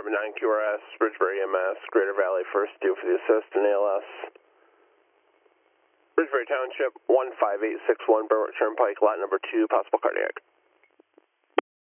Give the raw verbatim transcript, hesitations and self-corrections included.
Department nine Q R S, Bridgebury E M S, Greater Valley, first due for the assist and A L S. Bridgebury Township, one five eight six one, Berwick Turnpike, lot number two, possible cardiac.